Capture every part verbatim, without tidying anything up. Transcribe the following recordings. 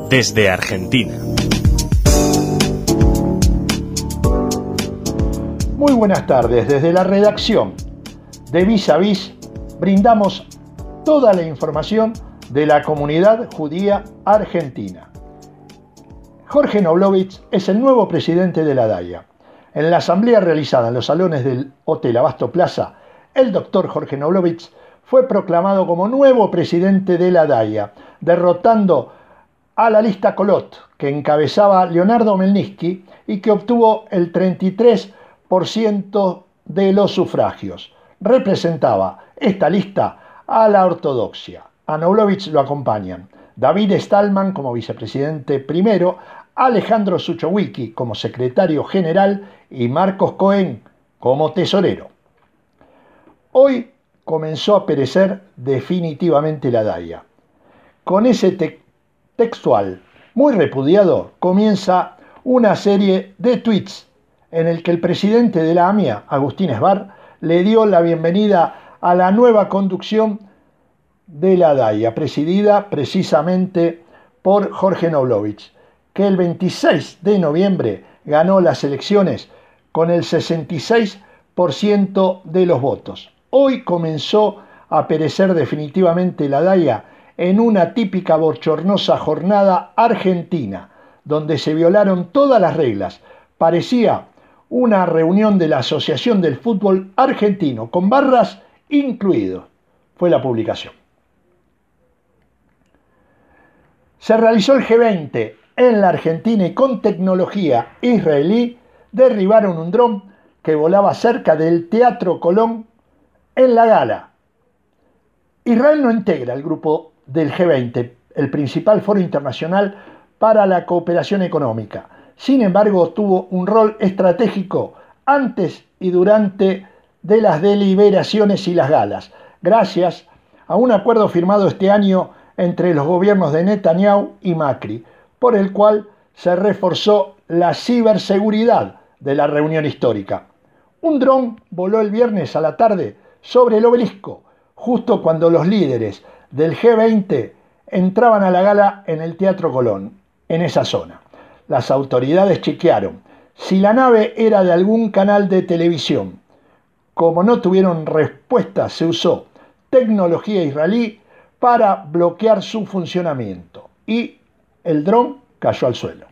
desde Argentina. Muy buenas tardes. Desde la redacción de Vis a Vis brindamos toda la información de la comunidad judía argentina. Jorge Knoblovich es el nuevo presidente de la DAIA. En la asamblea realizada en los salones del Hotel Abasto Plaza, el doctor Jorge Knoblovich fue proclamado como nuevo presidente de la DAIA, derrotando a la lista Colot, que encabezaba Leonardo Melnitsky y que obtuvo el treinta y tres por ciento de los sufragios. Representaba esta lista a la ortodoxia. A Knoblovich lo acompañan David Stallman como vicepresidente primero, Alejandro Suchowicki como secretario general y Marcos Cohen como tesorero. Hoy comenzó a perecer definitivamente la DAIA. Con ese te- textual muy repudiado comienza una serie de tweets en el que el presidente de la AMIA, Agustín Esbar, le dio la bienvenida a la nueva conducción de la DAIA, presidida precisamente por Jorge Knoblovich, que el veintiséis de noviembre ganó las elecciones con el sesenta y seis por ciento de los votos. Hoy comenzó a perecer definitivamente la DAIA en una típica bochornosa jornada argentina, donde se violaron todas las reglas. Parecía una reunión de la Asociación del Fútbol Argentino, con barras incluidos. Fue la publicación. Se realizó el G veinte en la Argentina y con tecnología israelí derribaron un dron que volaba cerca del Teatro Colón en la gala. Israel no integra el grupo del G veinte, el principal foro internacional para la cooperación económica. Sin embargo, tuvo un rol estratégico antes y durante de las deliberaciones y las galas, gracias a un acuerdo firmado este año entre los gobiernos de Netanyahu y Macri, por el cual se reforzó la ciberseguridad de la reunión histórica. Un dron voló el viernes a la tarde sobre el obelisco, justo cuando los líderes del G veinte entraban a la gala en el Teatro Colón, en esa zona. Las autoridades chequearon si la nave era de algún canal de televisión. Como no tuvieron respuesta, se usó tecnología israelí para bloquear su funcionamiento y el dron cayó al suelo.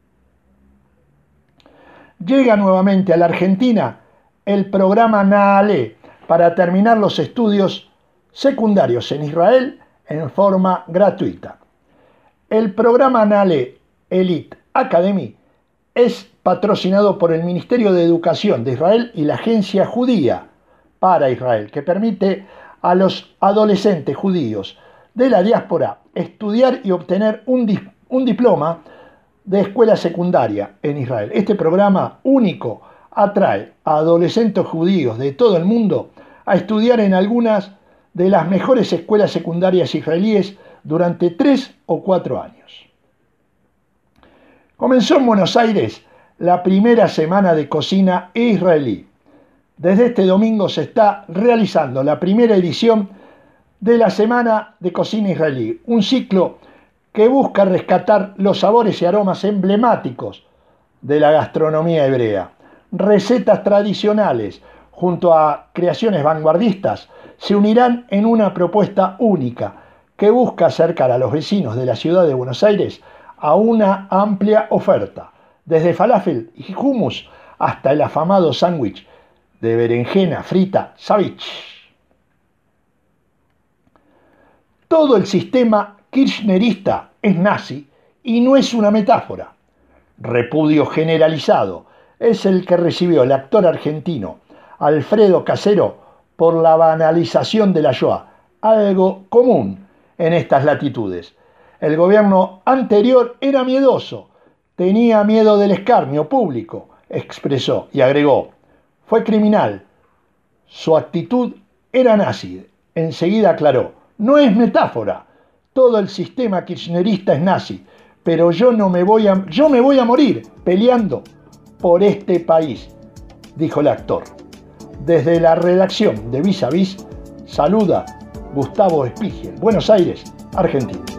Llega nuevamente a la Argentina el programa Naale para terminar los estudios secundarios en Israel en forma gratuita. El programa Naale Elite Academy es patrocinado por el Ministerio de Educación de Israel y la Agencia Judía para Israel, que permite a los adolescentes judíos de la diáspora estudiar y obtener un, di- un diploma de escuela secundaria en Israel. Este programa único atrae a adolescentes judíos de todo el mundo a estudiar en algunas de las mejores escuelas secundarias israelíes durante tres o cuatro años. Comenzó en Buenos Aires la primera semana de cocina israelí. Desde este domingo se está realizando la primera edición de la Semana de Cocina Israelí, un ciclo que busca rescatar los sabores y aromas emblemáticos de la gastronomía hebrea. Recetas tradicionales junto a creaciones vanguardistas se unirán en una propuesta única que busca acercar a los vecinos de la ciudad de Buenos Aires a una amplia oferta, desde falafel y hummus hasta el afamado sándwich de berenjena frita Savich. Todo el sistema kirchnerista es nazi y no es una metáfora. Repudio generalizado es el que recibió el actor argentino Alfredo Casero por la banalización de la Shoah, algo común en estas latitudes. El gobierno anterior era miedoso, tenía miedo del escarnio público, expresó y agregó, fue criminal, su actitud era nazi. Enseguida aclaró, no es metáfora, todo el sistema kirchnerista es nazi, pero yo no me voy a, yo me voy a morir peleando por este país, dijo el actor. Desde la redacción de Vis a Vis, saluda Gustavo Spiegel, Buenos Aires, Argentina.